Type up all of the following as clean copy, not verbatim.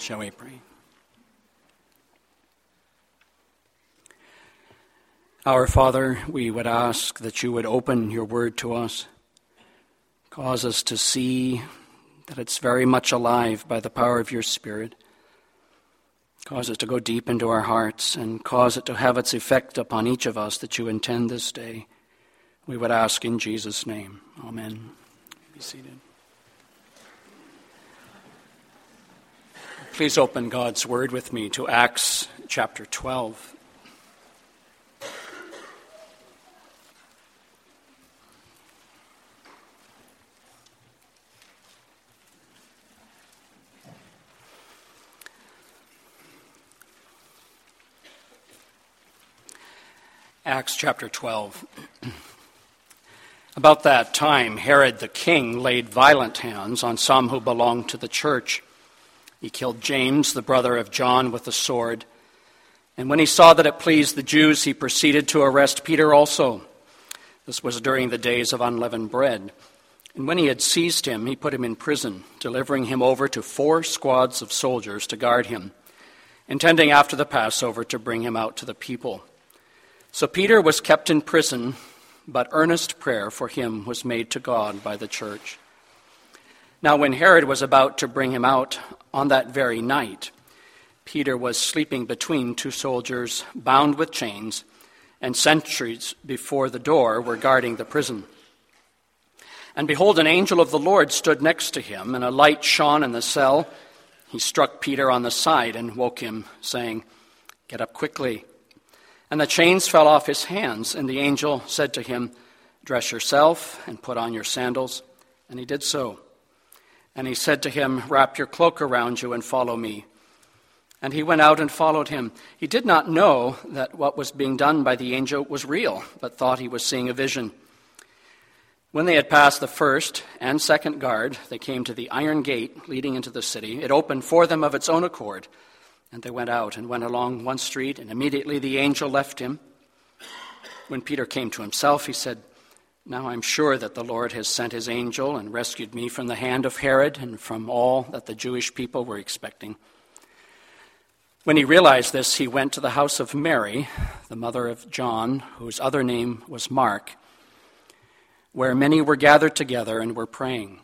Shall we pray? Our Father, we would ask that you would open your word to us, cause us to see that it's very much alive by the power of your Spirit, cause it to go deep into our hearts, and cause it to have its effect upon each of us that you intend this day. We would ask in Jesus' name. Amen. Be seated. Please open God's word with me to Acts chapter 12. Acts chapter 12. About that time, Herod the king laid violent hands on some who belonged to the church. He killed James, the brother of John, with a sword. And when he saw that it pleased the Jews, he proceeded to arrest Peter also. This was during the days of unleavened bread. And when he had seized him, he put him in prison, delivering him over to 4 squads of soldiers to guard him, intending after the Passover to bring him out to the people. So Peter was kept in prison, but earnest prayer for him was made to God by the church. Now when Herod was about to bring him out on that very night, Peter was sleeping between 2 soldiers, bound with chains, and sentries before the door were guarding the prison. And behold, an angel of the Lord stood next to him, and a light shone in the cell. He struck Peter on the side and woke him, saying, "Get up quickly." And the chains fell off his hands, and the angel said to him, "Dress yourself and put on your sandals." And he did so. And he said to him, "Wrap your cloak around you and follow me." And he went out and followed him. He did not know that what was being done by the angel was real, but thought he was seeing a vision. When they had passed the first and second guard, they came to the iron gate leading into the city. It opened for them of its own accord. And they went out and went along one street, and immediately the angel left him. When Peter came to himself, he said, "Now I'm sure that the Lord has sent his angel and rescued me from the hand of Herod and from all that the Jewish people were expecting." When he realized this, he went to the house of Mary, the mother of John, whose other name was Mark, where many were gathered together and were praying.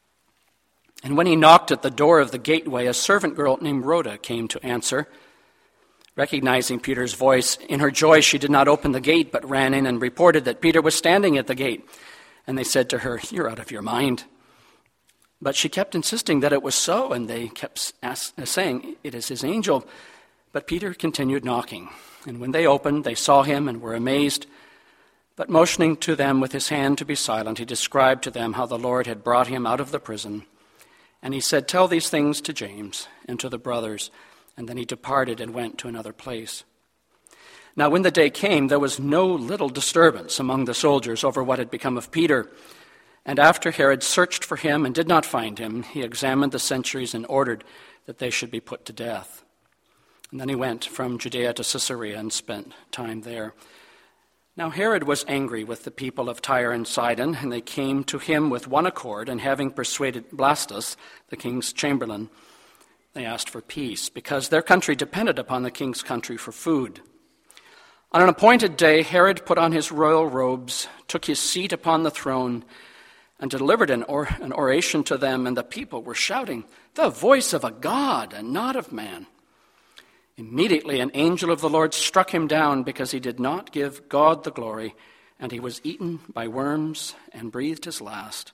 And when he knocked at the door of the gateway, a servant girl named Rhoda came to answer. Recognizing Peter's voice, in her joy she did not open the gate, but ran in and reported that Peter was standing at the gate. And they said to her, "You're out of your mind." But she kept insisting that it was so, and they kept saying, "It is his angel." But Peter continued knocking. And when they opened, they saw him and were amazed. But motioning to them with his hand to be silent, he described to them how the Lord had brought him out of the prison. And he said, "Tell these things to James and to the brothers." And then he departed and went to another place. Now when the day came, there was no little disturbance among the soldiers over what had become of Peter. And after Herod searched for him and did not find him, he examined the sentries and ordered that they should be put to death. And then he went from Judea to Caesarea and spent time there. Now Herod was angry with the people of Tyre and Sidon, and they came to him with one accord, and having persuaded Blastus, the king's chamberlain, they asked for peace, because their country depended upon the king's country for food. On an appointed day, Herod put on his royal robes, took his seat upon the throne, and delivered an oration to them, and the people were shouting, "The voice of a god and not of man." Immediately an angel of the Lord struck him down because he did not give God the glory, and he was eaten by worms and breathed his last.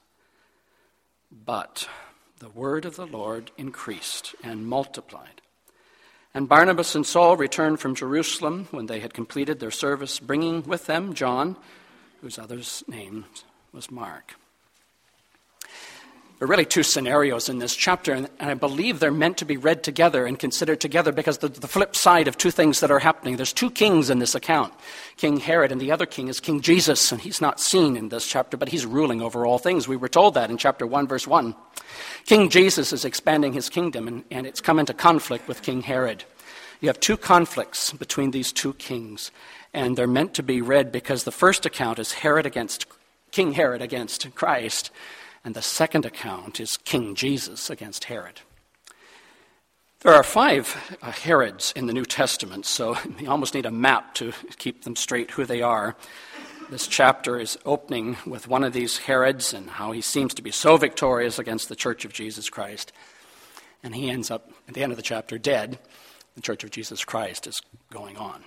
But the word of the Lord increased and multiplied. And Barnabas and Saul returned from Jerusalem when they had completed their service, bringing with them John, whose other name was Mark. There are really 2 scenarios in this chapter, and I believe they're meant to be read together and considered together because the flip side of 2 things that are happening. There's 2 kings in this account, King Herod, and the other king is King Jesus, and he's not seen in this chapter, but he's ruling over all things. We were told that in chapter 1, verse 1. King Jesus is expanding his kingdom, and it's come into conflict with King Herod. You have 2 conflicts between these 2 kings, and they're meant to be read because the first account is King Herod against Christ, and the second account is King Jesus against Herod. There are 5 Herods in the New Testament, so you almost need a map to keep them straight who they are. This chapter is opening with one of these Herods and how he seems to be so victorious against the Church of Jesus Christ. And he ends up, at the end of the chapter, dead. The Church of Jesus Christ is going on.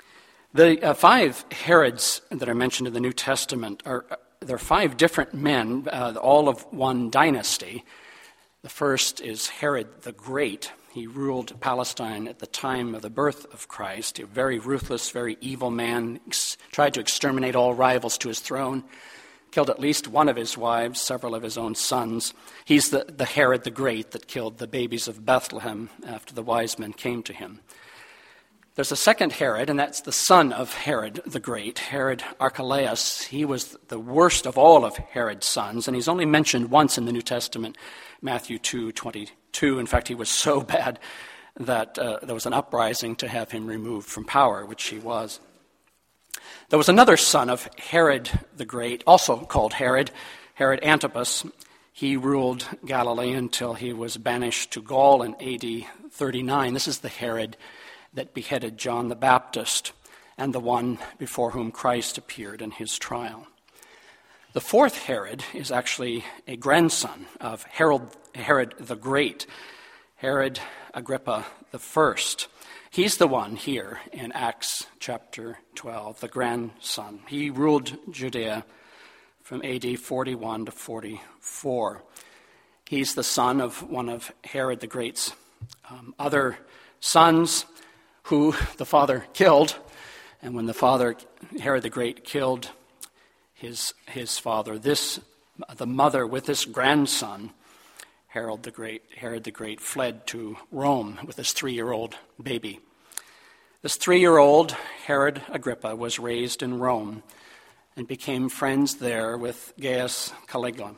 The 5 Herods that are mentioned in the New Testament they're 5 different men, all of one dynasty. The first is Herod the Great. He ruled Palestine at the time of the birth of Christ. A very ruthless, very evil man, tried to exterminate all rivals to his throne, killed at least one of his wives, several of his own sons. He's the Herod the Great that killed the babies of Bethlehem after the wise men came to him. There's a second Herod, and that's the son of Herod the Great, Herod Archelaus. He was the worst of all of Herod's sons, and he's only mentioned once in the New Testament, Matthew 2:22. In fact, he was so bad that there was an uprising to have him removed from power, which he was. There was another son of Herod the Great, also called Herod Antipas. He ruled Galilee until he was banished to Gaul in AD 39. This is the Herod that beheaded John the Baptist and the one before whom Christ appeared in his trial. The fourth Herod is actually a grandson of Herod the Great, Herod Agrippa I. He's the one here in Acts chapter 12, the grandson. He ruled Judea from AD 41 to 44. He's the son of one of Herod the Great's other sons who the father killed. And when the father, Herod the Great, killed his father, the mother with this grandson, Herod the Great fled to Rome with his 3-year-old baby. This 3-year-old, Herod Agrippa, was raised in Rome and became friends there with Gaius Caligula.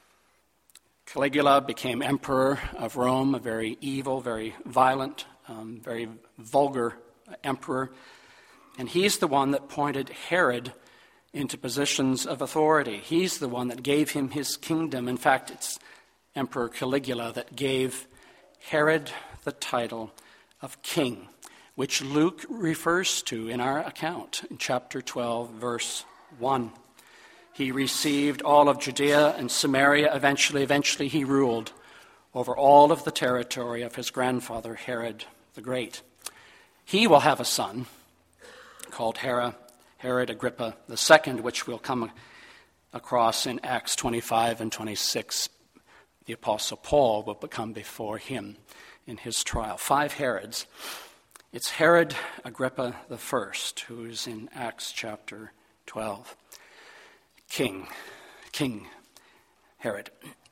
Caligula became emperor of Rome, a very evil, very violent, very vulgar emperor. And he's the one that pointed Herod into positions of authority. He's the one that gave him his kingdom. In fact, it's Emperor Caligula that gave Herod the title of king, which Luke refers to in our account in chapter 12, verse 1. He received all of Judea and Samaria. Eventually he ruled over all of the territory of his grandfather, Herod the Great. He will have a son called Herod Agrippa II, which we'll come across in Acts 25 and 26. The Apostle Paul will come before him in his trial. 5 Herods. It's Herod Agrippa I, who's in Acts chapter 12. King Herod.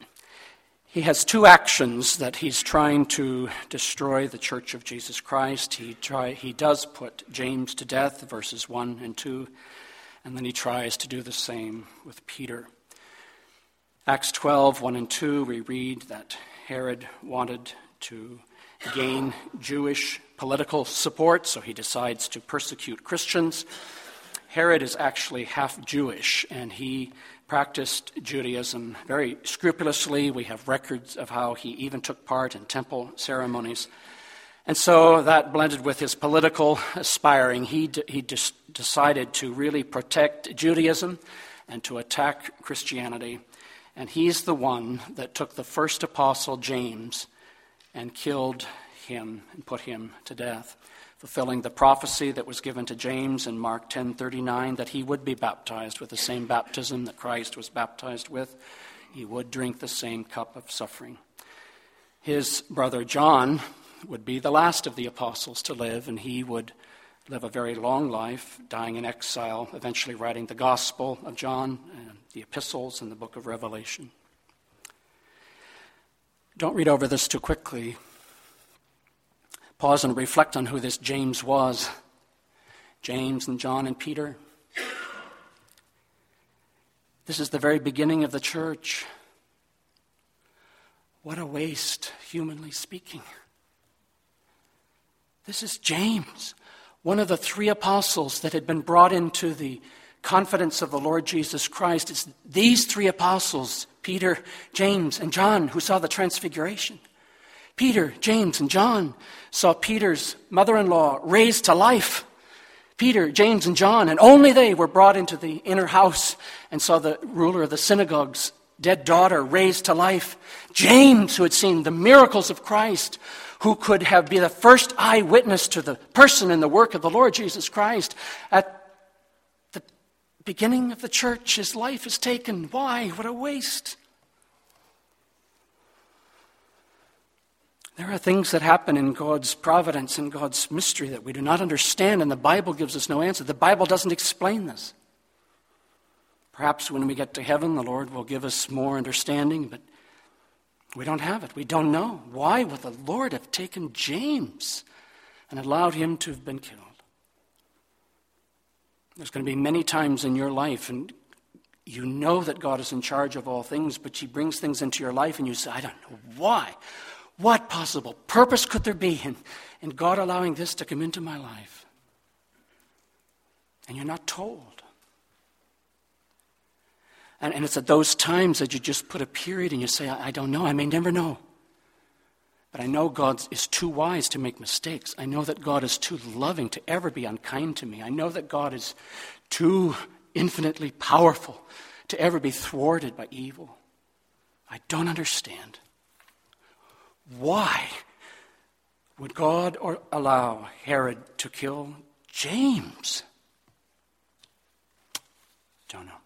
He has 2 actions that he's trying to destroy the Church of Jesus Christ. He does put James to death, verses 1 and 2, and then he tries to do the same with Peter. Acts 12, 1 and 2, we read that Herod wanted to gain Jewish political support, so he decides to persecute Christians. Herod is actually half Jewish, and he practiced Judaism very scrupulously. We have records of how he even took part in temple ceremonies. And so that blended with his political aspiring, he decided to really protect Judaism and to attack Christianity. And he's the one that took the first apostle, James, and killed him and put him to death, fulfilling the prophecy that was given to James in Mark 10:39 that he would be baptized with the same baptism that Christ was baptized with. He would drink the same cup of suffering. His brother John would be the last of the apostles to live, and he would live a very long life, dying in exile, eventually writing the Gospel of John, and the epistles, and the book of Revelation. Don't read over this too quickly. Pause and reflect on who this James was. James and John and Peter. This is the very beginning of the church. What a waste, humanly speaking. This is James, one of the 3 apostles that had been brought into the confidence of the Lord Jesus Christ. It's these 3 apostles, Peter, James, and John, who saw the transfiguration. Peter, James, and John saw Peter's mother-in-law raised to life. Peter, James, and John, and only they were brought into the inner house and saw the ruler of the synagogue's dead daughter raised to life. James, who had seen the miracles of Christ, who could have been the first eyewitness to the person and the work of the Lord Jesus Christ. At the beginning of the church, his life is taken. Why? What a waste. There are things that happen in God's providence and God's mystery that we do not understand, and the Bible gives us no answer. The Bible doesn't explain this. Perhaps when we get to heaven, the Lord will give us more understanding, but we don't have it. We don't know. Why would the Lord have taken James and allowed him to have been killed? There's going to be many times in your life, and you know that God is in charge of all things, but he brings things into your life and you say, I don't know why. What possible purpose could there be in God allowing this to come into my life? And you're not told. And it's at those times that you just put a period and you say, I don't know, I may never know. But I know God is too wise to make mistakes. I know that God is too loving to ever be unkind to me. I know that God is too infinitely powerful to ever be thwarted by evil. I don't understand. Why would God allow Herod to kill James? Don't know.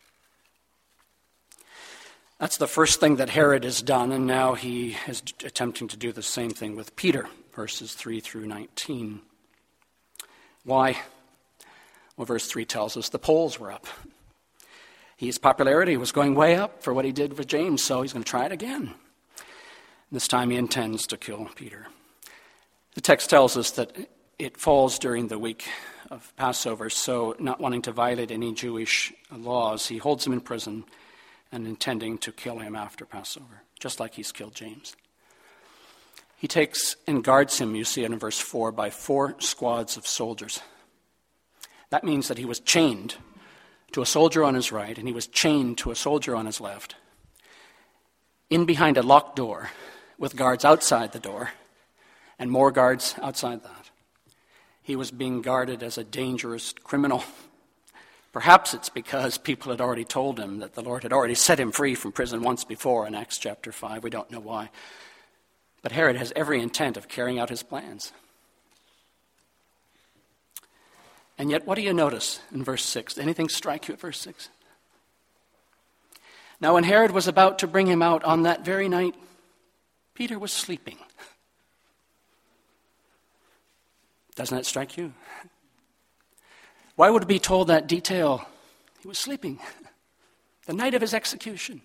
That's the first thing that Herod has done, and now he is attempting to do the same thing with Peter, verses 3 through 19. Why? Well, verse 3 tells us the polls were up. His popularity was going way up for what he did with James, so he's going to try it again. This time he intends to kill Peter. The text tells us that it falls during the week of Passover, so not wanting to violate any Jewish laws, he holds him in prison and intending to kill him after Passover, just like he's killed James. He takes and guards him, you see it in verse 4, by 4 squads of soldiers. That means that he was chained to a soldier on his right, and he was chained to a soldier on his left, in behind a locked door, with guards outside the door, and more guards outside that. He was being guarded as a dangerous criminal. Perhaps it's because people had already told him that the Lord had already set him free from prison once before in Acts chapter 5. We don't know why. But Herod has every intent of carrying out his plans. And yet, what do you notice in verse 6? Anything strike you at verse 6? Now, when Herod was about to bring him out on that very night, Peter was sleeping. Doesn't that strike you? Why would it be told that detail? He was sleeping. The night of his execution.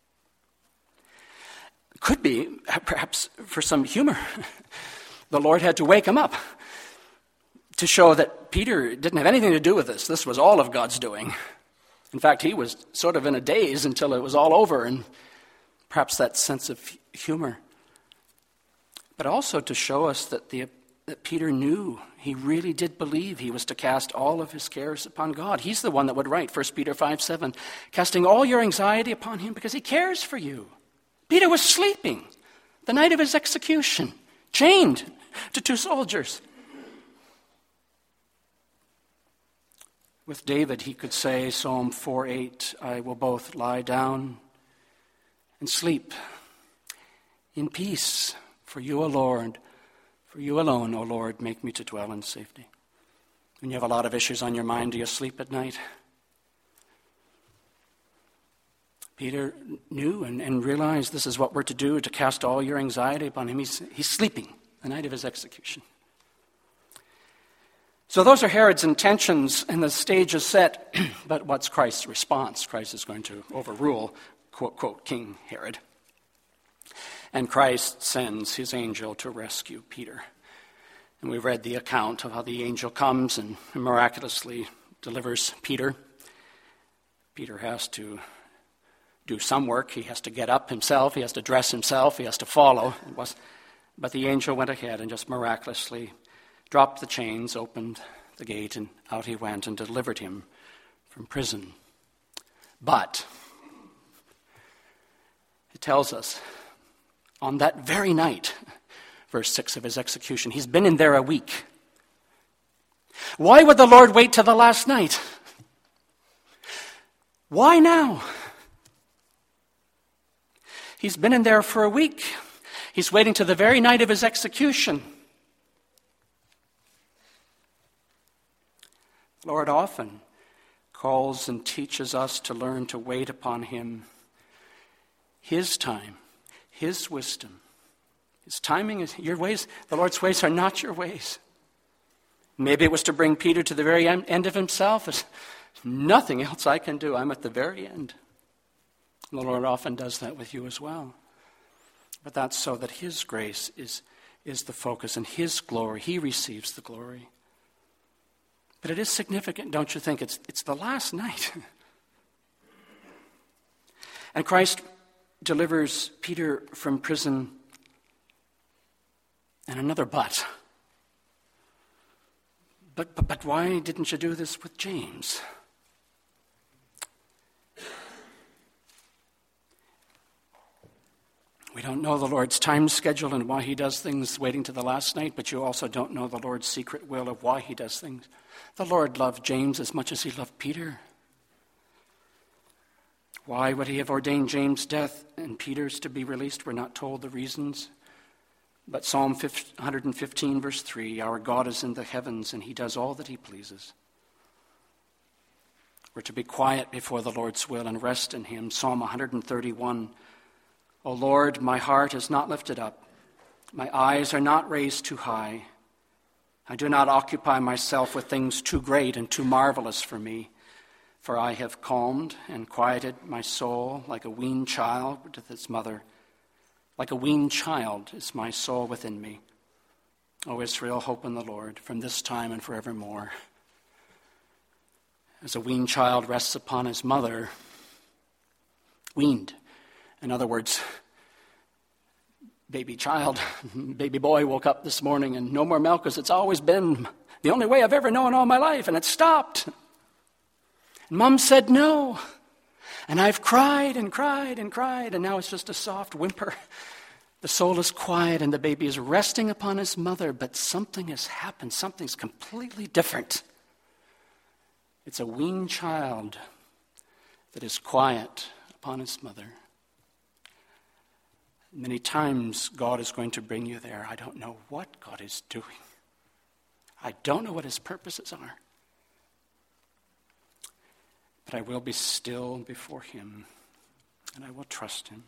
It could be, perhaps, for some humor. The Lord had to wake him up to show that Peter didn't have anything to do with this. This was all of God's doing. In fact, he was sort of in a daze until it was all over, and perhaps that sense of humor. But also to show us that Peter knew, he really did believe he was to cast all of his cares upon God. He's the one that would write 1 Peter 5:7, casting all your anxiety upon him because he cares for you. Peter was sleeping the night of his execution, chained to 2 soldiers. With David, he could say, Psalm 4:8, I will both lie down and sleep in peace, for you, O Lord, for you alone, O Lord, make me to dwell in safety. When you have a lot of issues on your mind, do you sleep at night? Peter knew and realized this is what we're to do, to cast all your anxiety upon him. He's sleeping the night of his execution. So those are Herod's intentions, and the stage is set. But what's Christ's response? Christ is going to overrule, quote, quote, King Herod. And Christ sends his angel to rescue Peter. And we've read the account of how the angel comes and miraculously delivers Peter. Peter has to do some work. He has to get up himself. He has to dress himself. He has to follow. But the angel went ahead and just miraculously dropped the chains, opened the gate, and out he went and delivered him from prison. But it tells us on that very night, verse 6 of his execution. He's been in there a week. Why would the Lord wait till the last night? Why now? He's been in there for a week. He's waiting to the very night of his execution. The Lord often calls and teaches us to learn to wait upon him. His time, his wisdom, his timing is your ways. The Lord's ways are not your ways. Maybe it was to bring Peter to the very end of himself. There's nothing else I can do. I'm at the very end. And the Lord often does that with you as well. But that's so that his grace is the focus and his glory. He receives the glory. But it is significant, don't you think? It's the last night. And Christ delivers Peter from prison. And another but. But why didn't you do this with James? We don't know the Lord's time schedule and why he does things waiting to the last night, but you also don't know the Lord's secret will of why he does things. The Lord loved James as much as he loved Peter. Why would he have ordained James' death and Peter's to be released? We're not told the reasons. But Psalm 115, verse 3, our God is in the heavens and he does all that he pleases. We're to be quiet before the Lord's will and rest in him. Psalm 131, O Lord, my heart is not lifted up. My eyes are not raised too high. I do not occupy myself with things too great and too marvelous for me. For I have calmed and quieted my soul like a weaned child with its mother. Like a weaned child is my soul within me. O Israel, hope in the Lord from this time and forevermore. As a weaned child rests upon his mother, weaned. In other words, baby child, baby boy woke up this morning and no more milk because it's always been the only way I've ever known all my life, and it stopped. And Mom said no. And I've cried and cried and cried, and now it's just a soft whimper. The soul is quiet and the baby is resting upon his mother, but something has happened. Something's completely different. It's a weaned child that is quiet upon his mother. Many times God is going to bring you there. I don't know what God is doing. I don't know what his purposes are. But I will be still before him, and I will trust him.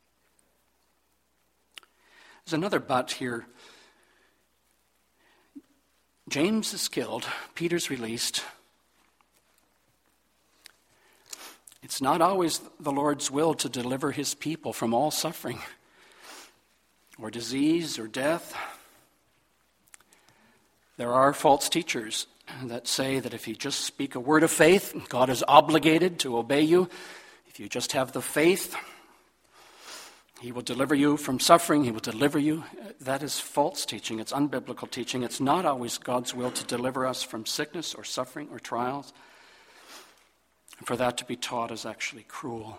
There's another but here. James is killed. Peter's released. It's not always the Lord's will to deliver his people from all suffering or disease or death. There are false teachers that say that if you just speak a word of faith, God is obligated to obey you. If you just have the faith, he will deliver you from suffering. He will deliver you. That is false teaching. It's unbiblical teaching. It's not always God's will to deliver us from sickness or suffering or trials. And for that to be taught is actually cruel.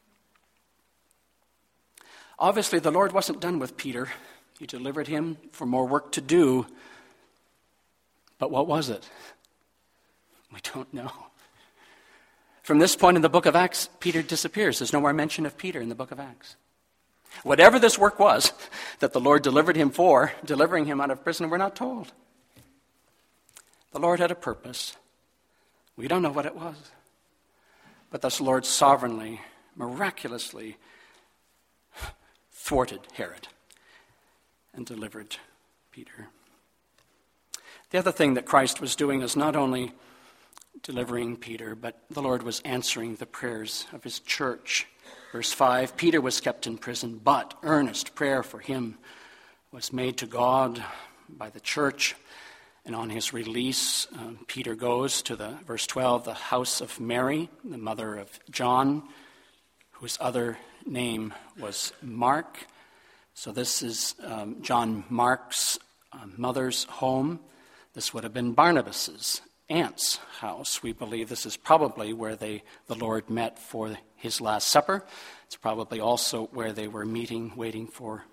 Obviously, the Lord wasn't done with Peter. He delivered him for more work to do. But what was it? We don't know. From this point in the book of Acts, Peter disappears. There's no more mention of Peter in the book of Acts. Whatever this work was that the Lord delivered him for, delivering him out of prison, we're not told. The Lord had a purpose. We don't know what it was. But the Lord sovereignly, miraculously thwarted Herod and delivered Peter. The other thing that Christ was doing is not only delivering Peter, but the Lord was answering the prayers of his church. Verse 5, Peter was kept in prison, but earnest prayer for him was made to God by the church. And on his release, Peter goes to verse 12, the house of Mary, the mother of John, whose other name was Mark. So this is John Mark's mother's home. This would have been Barnabas's aunt's house. We believe this is probably where the Lord met for his Last Supper. It's probably also where they were meeting, waiting for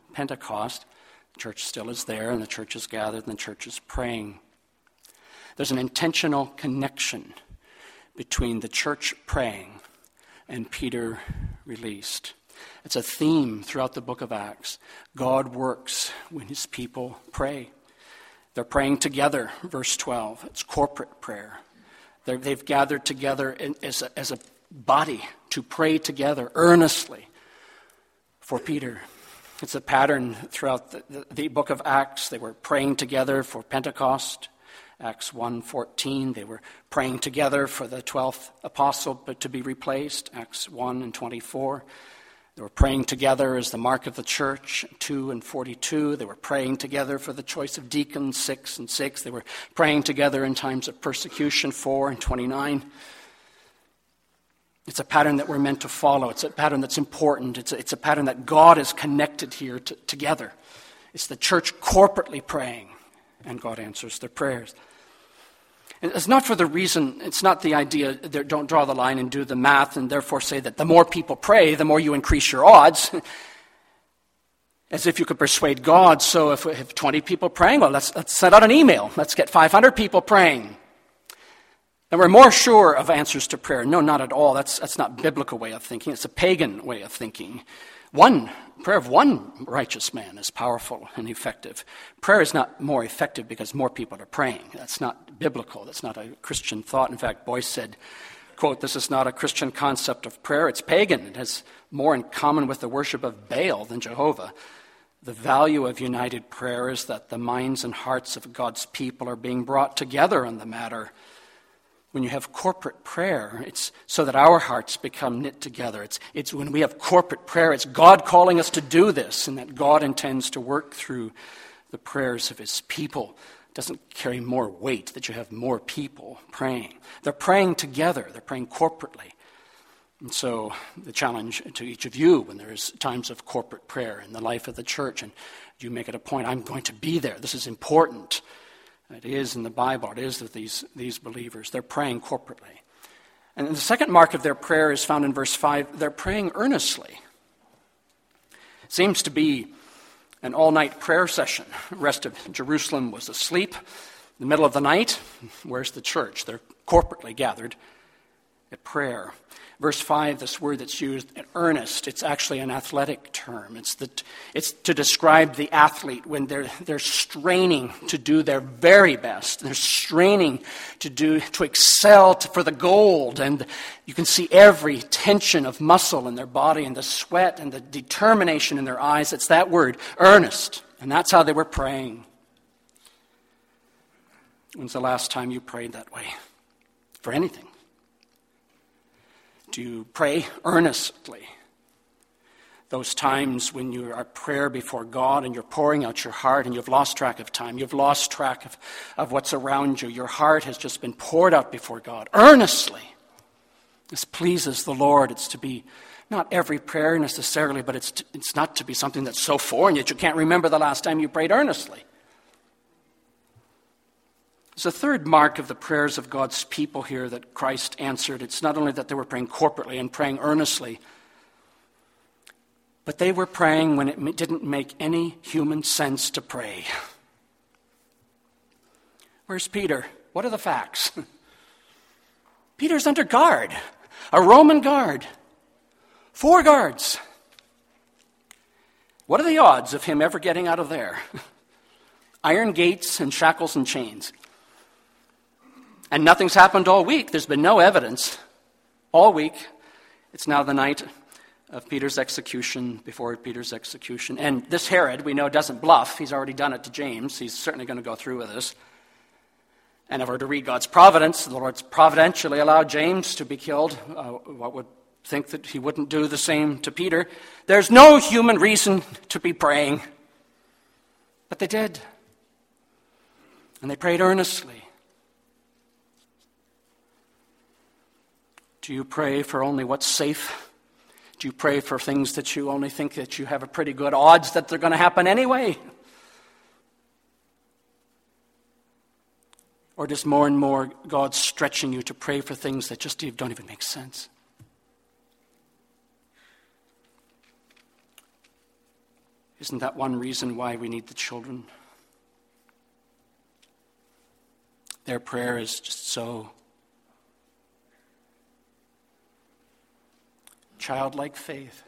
Pentecost, the church still is there, and the church is gathered, and the church is praying. There's an intentional connection between the church praying and Peter released. It's a theme throughout the book of Acts. God works when his people pray. They're praying together, verse 12. It's corporate prayer. They've gathered together as a body to pray together earnestly for Peter. It's a pattern throughout the book of Acts. They were praying together for Pentecost. Acts 1:14, they were praying together for the 12th apostle to be replaced. Acts 1:24. They were praying together as the mark of the church. 2:42, they were praying together for the choice of deacons. 6:6, they were praying together in times of persecution. 4:29. It's a pattern that we're meant to follow. It's a pattern that's important. It's a pattern that God has connected here together. It's the church corporately praying, and God answers their prayers. And it's not for the reason, it's not the idea, don't draw the line and do the math and therefore say that the more people pray, the more you increase your odds. As if you could persuade God. So if we have 20 people praying, well, let's send out an email. Let's get 500 people praying. And we're more sure of answers to prayer. No, not at all. That's not a biblical way of thinking. It's a pagan way of thinking. Prayer of one righteous man is powerful and effective. Prayer is not more effective because more people are praying. That's not biblical. That's not a Christian thought. In fact, Boyce said, quote, "This is not a Christian concept of prayer. It's pagan. It has more in common with the worship of Baal than Jehovah. The value of united prayer is that the minds and hearts of God's people are being brought together on the matter. When you have corporate prayer, it's so that our hearts become knit together. It's when we have corporate prayer, it's God calling us to do this, and that God intends to work through the prayers of his people. It doesn't carry more weight that you have more people praying. They're praying together. They're praying corporately. And so the challenge to each of you when there's times of corporate prayer in the life of the church, and you make it a point, I'm going to be there. This is important. It is in the Bible. It is with these believers. They're praying corporately. And the second mark of their prayer is found in verse 5. They're praying earnestly. It seems to be an all-night prayer session. The rest of Jerusalem was asleep. In the middle of the night, where's the church? They're corporately gathered at prayer. Verse 5, this word that's used, earnest, it's actually an athletic term. It's to describe the athlete when they're straining to do their very best. They're straining to excel for the gold. And you can see every tension of muscle in their body and the sweat and the determination in their eyes. It's that word, earnest. And that's how they were praying. When's the last time you prayed that way? For anything? Do you pray earnestly? Those times when you are prayer before God and you're pouring out your heart and you've lost track of time, you've lost track of what's around you. Your heart has just been poured out before God earnestly. This pleases the Lord. It's to be not every prayer necessarily, but it's not to be something that's so foreign yet you can't remember the last time you prayed earnestly. There's a third mark of the prayers of God's people here that Christ answered. It's not only that they were praying corporately and praying earnestly, but they were praying when it didn't make any human sense to pray. Where's Peter? What are the facts? Peter's under guard, a Roman guard, 4 guards. What are the odds of him ever getting out of there? Iron gates and shackles and chains. And nothing's happened all week. There's been no evidence all week. It's now the night of Peter's execution, before Peter's execution. And this Herod, we know, doesn't bluff. He's already done it to James. He's certainly going to go through with this. And if we're to read God's providence, the Lord's providentially allowed James to be killed. What would think that he wouldn't do the same to Peter? There's no human reason to be praying. But they did. And they prayed earnestly. Do you pray for only what's safe? Do you pray for things that you only think that you have a pretty good odds that they're going to happen anyway? Or does more and more God stretching you to pray for things that just don't even make sense? Isn't that one reason why we need the children? Their prayer is just so childlike faith.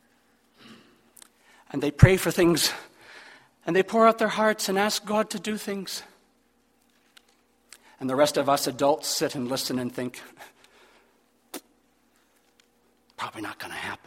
And they pray for things, and they pour out their hearts and ask God to do things. And the rest of us adults sit and listen and think, probably not going to happen.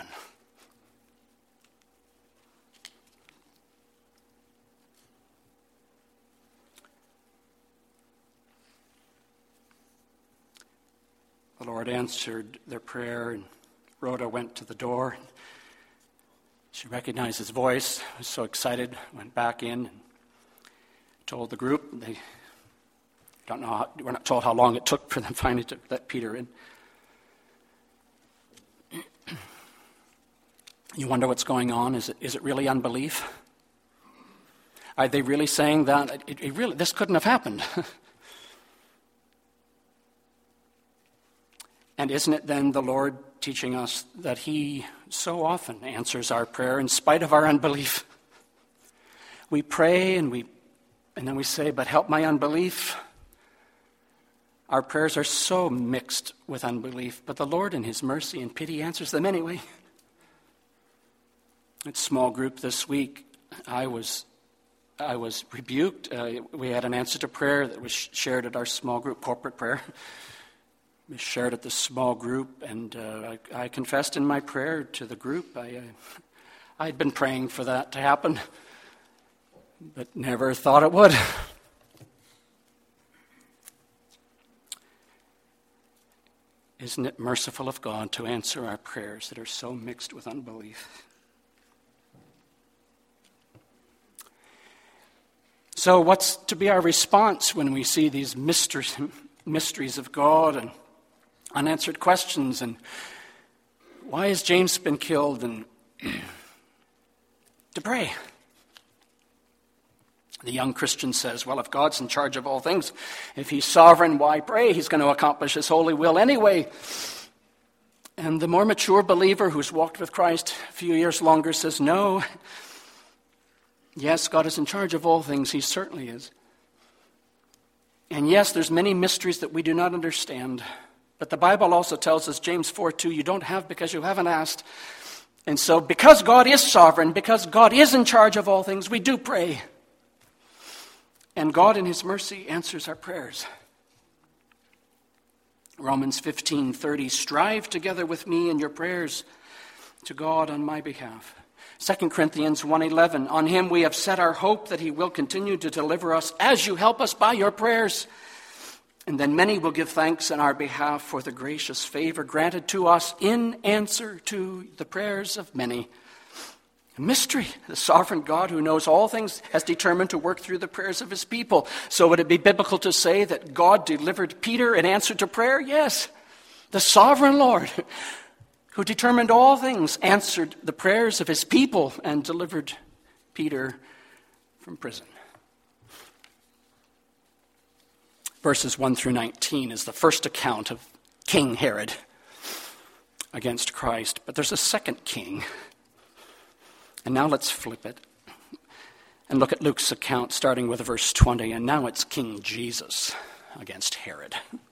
The Lord answered their prayer, and Rhoda went to the door. She recognized his voice, was so excited, went back in and told the group. They don't know, we're not told how long it took for them finally to let Peter in. You wonder what's going on. Is it really unbelief? Are they really saying that this couldn't have happened? And isn't it then the Lord teaching us that he so often answers our prayer in spite of our unbelief? We pray and then we say, but help my unbelief. Our prayers are so mixed with unbelief, but the Lord in his mercy and pity answers them anyway. At small group this week, I was rebuked. We had an answer to prayer that was shared at our small group corporate prayer. We shared at the small group, and I confessed in my prayer to the group. I'd been praying for that to happen, but never thought it would. Isn't it merciful of God to answer our prayers that are so mixed with unbelief? So what's to be our response when we see these mysteries of God and unanswered questions, and why has James been killed, and to pray? The young Christian says, well, if God's in charge of all things, if he's sovereign, why pray? He's going to accomplish his holy will anyway. And the more mature believer who's walked with Christ a few years longer says, no. Yes, God is in charge of all things. He certainly is. And yes, there's many mysteries that we do not understand. But the Bible also tells us, James 4:2, you don't have because you haven't asked. And so because God is sovereign, because God is in charge of all things, we do pray. And God in his mercy answers our prayers. Romans 15:30, strive together with me in your prayers to God on my behalf. 2 Corinthians 1:11, on him we have set our hope that he will continue to deliver us as you help us by your prayers. And then many will give thanks on our behalf for the gracious favor granted to us in answer to the prayers of many. A mystery. The sovereign God who knows all things has determined to work through the prayers of his people. So would it be biblical to say that God delivered Peter in answer to prayer? Yes. The sovereign Lord who determined all things answered the prayers of his people and delivered Peter from prison. Verses 1 through 19 is the first account of King Herod against Christ. But there's a second king. And now let's flip it and look at Luke's account starting with verse 20. And now it's King Jesus against Herod.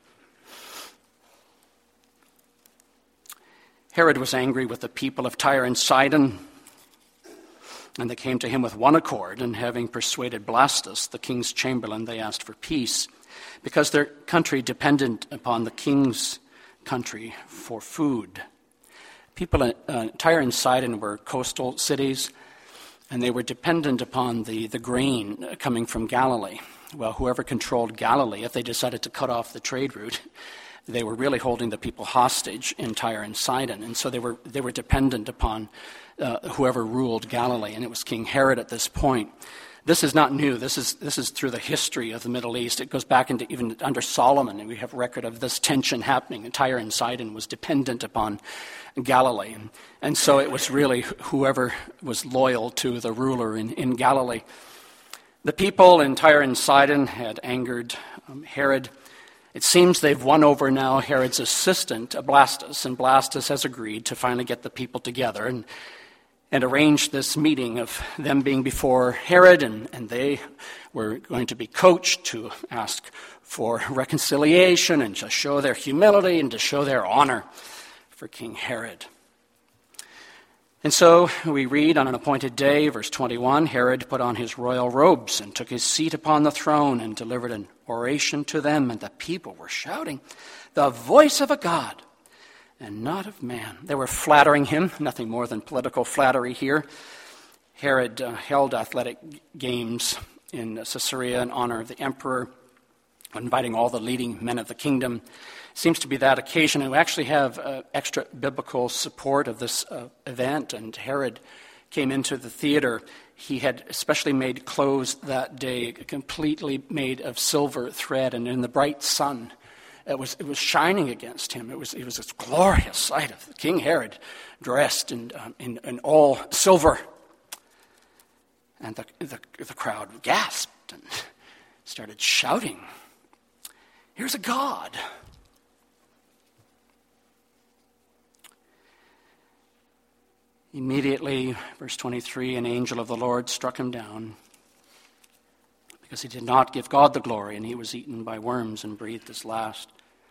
Herod was angry with the people of Tyre and Sidon, and they came to him with one accord, and having persuaded Blastus, the king's chamberlain, they asked for peace, because their country depended upon the king's country for food. People in Tyre and Sidon were coastal cities, and they were dependent upon the grain coming from Galilee. Well, whoever controlled Galilee, if they decided to cut off the trade route, they were really holding the people hostage in Tyre and Sidon. And so they were dependent upon whoever ruled Galilee, and it was King Herod at this point. This is not new. This is through the history of the Middle East. It goes back into even under Solomon, and we have record of this tension happening. And Tyre and Sidon was dependent upon Galilee. And so it was really whoever was loyal to the ruler in Galilee. The people in Tyre and Sidon had angered Herod. It seems they've won over now Herod's assistant, Blastus, and Blastus has agreed to finally get the people together. and arranged this meeting of them being before Herod, and they were going to be coached to ask for reconciliation and to show their humility and to show their honor for King Herod. And so we read on an appointed day, verse 21, Herod put on his royal robes and took his seat upon the throne and delivered an oration to them, and the people were shouting, "The voice of a God and not of man." They were flattering him, nothing more than political flattery here. Herod held athletic games in Caesarea in honor of the emperor, inviting all the leading men of the kingdom. Seems to be that occasion. And we actually have extra biblical support of this event, and Herod came into the theater. He had especially made clothes that day completely made of silver thread, and in the bright sun, it was shining against him. It was this glorious sight of King Herod dressed in all silver. And the crowd gasped and started shouting, "Here's a God." Immediately, verse 23, an angel of the Lord struck him down because he did not give God the glory, and he was eaten by worms and breathed his last.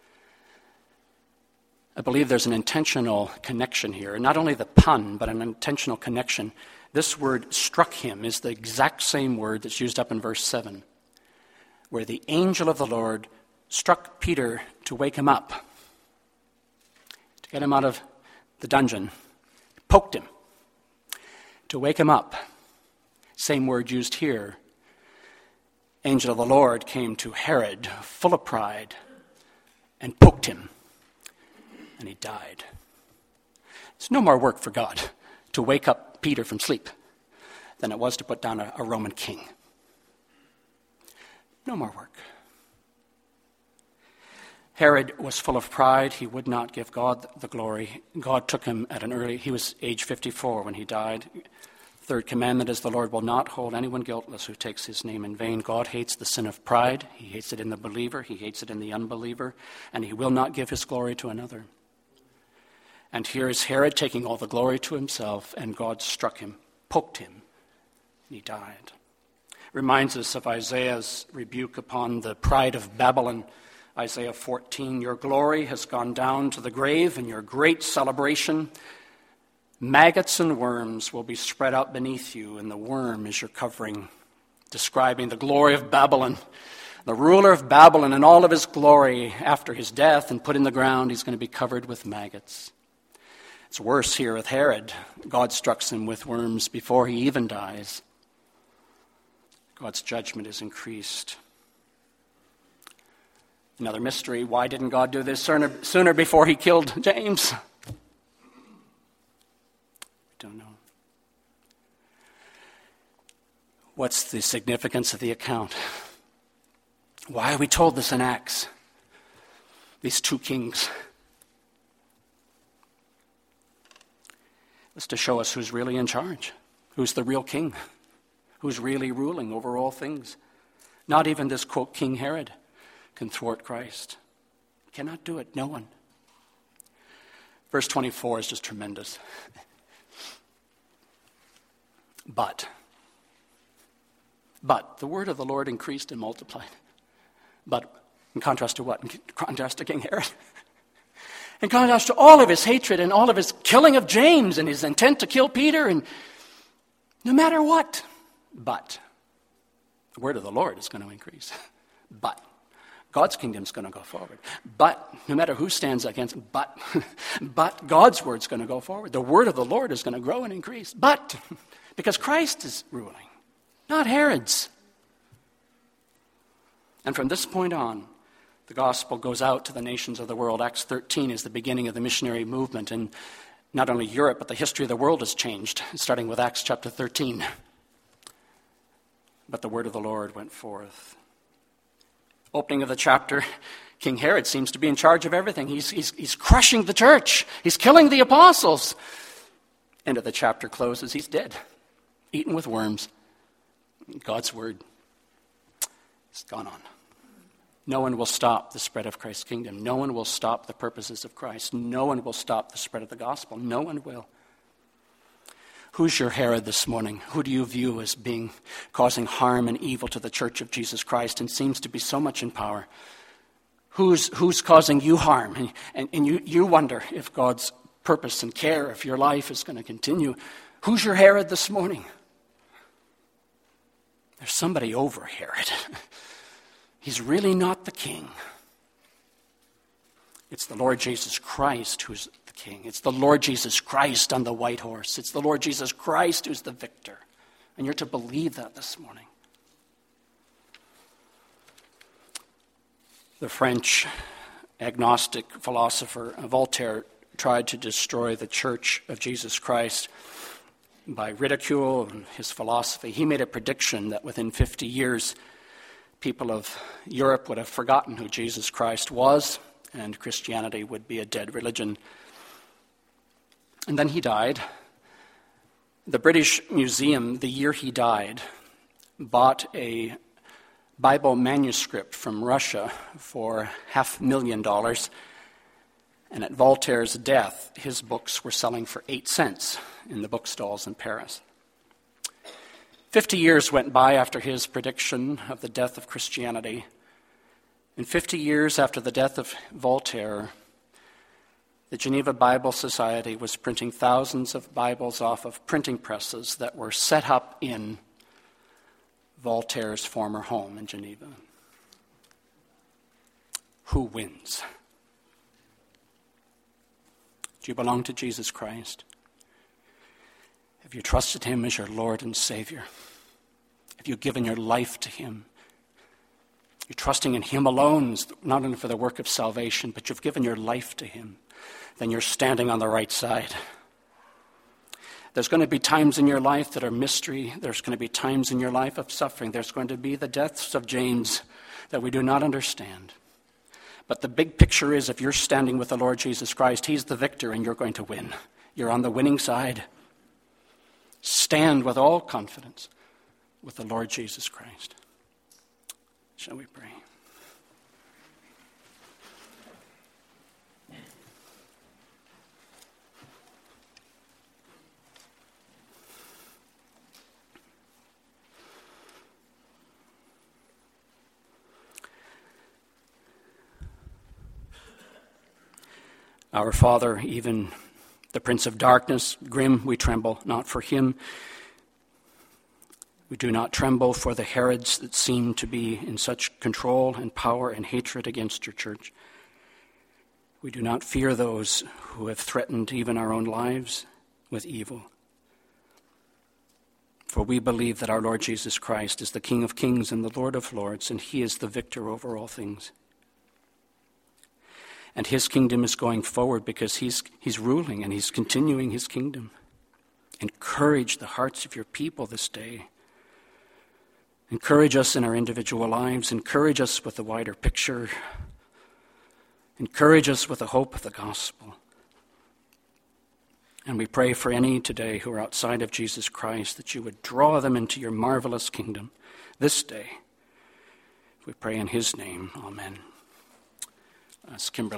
I believe there's an intentional connection here. Not only the pun, but an intentional connection. This word struck him is the exact same word that's used up in verse 7, where the angel of the Lord struck Peter to wake him up, to get him out of the dungeon, poked him, to wake him up. Same word used here. Angel of the Lord came to Herod, full of pride, and poked him, and he died. It's no more work for God to wake up Peter from sleep than it was to put down a Roman king. No more work. Herod was full of pride. He would not give God the glory. God took him he was age 54 when he died. Third commandment is the Lord will not hold anyone guiltless who takes his name in vain. God hates the sin of pride. He hates it in the believer. He hates it in the unbeliever. And he will not give his glory to another. And here is Herod taking all the glory to himself, and God struck him, poked him, and he died. Reminds us of Isaiah's rebuke upon the pride of Babylon. Isaiah 14, your glory has gone down to the grave, and your great celebration, maggots and worms will be spread out beneath you, and the worm is your covering. Describing the glory of Babylon. The ruler of Babylon and all of his glory, after his death and put in the ground, he's going to be covered with maggots. It's worse here with Herod. God struck him with worms before he even dies. God's judgment is increased. Another mystery, why didn't God do this sooner before he killed James? We don't know. What's the significance of the account? Why are we told this in Acts? These two kings. It's to show us who's really in charge, who's the real king, who's really ruling over all things. Not even this, quote, King Herod can thwart Christ. Cannot do it, no one. Verse 24 is just tremendous. But the word of the Lord increased and multiplied. But in contrast to what? In contrast to King Herod. In contrast to all of his hatred and all of his killing of James and his intent to kill Peter, and no matter what. But the word of the Lord is going to increase. But God's kingdom is going to go forward. But no matter who stands against, but God's word is going to go forward. The word of the Lord is going to grow and increase. But because Christ is ruling, not Herod's. And from this point on, the gospel goes out to the nations of the world. Acts 13 is the beginning of the missionary movement. And not only Europe, but the history of the world has changed, starting with Acts chapter 13. But the word of the Lord went forth. Opening of the chapter, King Herod seems to be in charge of everything. He's crushing the church. He's killing the apostles. End of the chapter closes. He's dead, eaten with worms. God's word has gone on. No one will stop the spread of Christ's kingdom. No one will stop the purposes of Christ. No one will stop the spread of the gospel. No one will. Who's your Herod this morning? Who do you view as causing harm and evil to the Church of Jesus Christ and seems to be so much in power? Who's causing you harm? And you wonder if God's purpose and care of your life is going to continue. Who's your Herod this morning? There's somebody over Herod. He's really not the king. It's the Lord Jesus Christ who's the king. It's the Lord Jesus Christ on the white horse. It's the Lord Jesus Christ who's the victor. And you're to believe that this morning. The French agnostic philosopher Voltaire tried to destroy the Church of Jesus Christ by ridicule and his philosophy. He made a prediction that within 50 years, people of Europe would have forgotten who Jesus Christ was, and Christianity would be a dead religion. And then he died. The British Museum, the year he died, bought a Bible manuscript from Russia for $500,000. And at Voltaire's death, his books were selling for 8 cents in the bookstalls in Paris. 50 years went by after his prediction of the death of Christianity. And 50 years after the death of Voltaire, the Geneva Bible Society was printing thousands of Bibles off of printing presses that were set up in Voltaire's former home in Geneva. Who wins? Do you belong to Jesus Christ? Have you trusted him as your Lord and Savior? Have you given your life to him? You're trusting in him alone, not only for the work of salvation, but you've given your life to him. Then you're standing on the right side. There's going to be times in your life that are mystery. There's going to be times in your life of suffering. There's going to be the deaths of James that we do not understand. But the big picture is, if you're standing with the Lord Jesus Christ, he's the victor and you're going to win. You're on the winning side. Stand with all confidence with the Lord Jesus Christ. Shall we pray? Our Father, even the Prince of Darkness, grim, we tremble not for him. We do not tremble for the Herods that seem to be in such control and power and hatred against your church. We do not fear those who have threatened even our own lives with evil. For we believe that our Lord Jesus Christ is the King of kings and the Lord of lords, and he is the victor over all things. And his kingdom is going forward because he's ruling and he's continuing his kingdom. Encourage the hearts of your people this day. Encourage us in our individual lives. Encourage us with the wider picture. Encourage us with the hope of the gospel. And we pray for any today who are outside of Jesus Christ, that you would draw them into your marvelous kingdom this day. We pray in his name. Amen. Kimberly.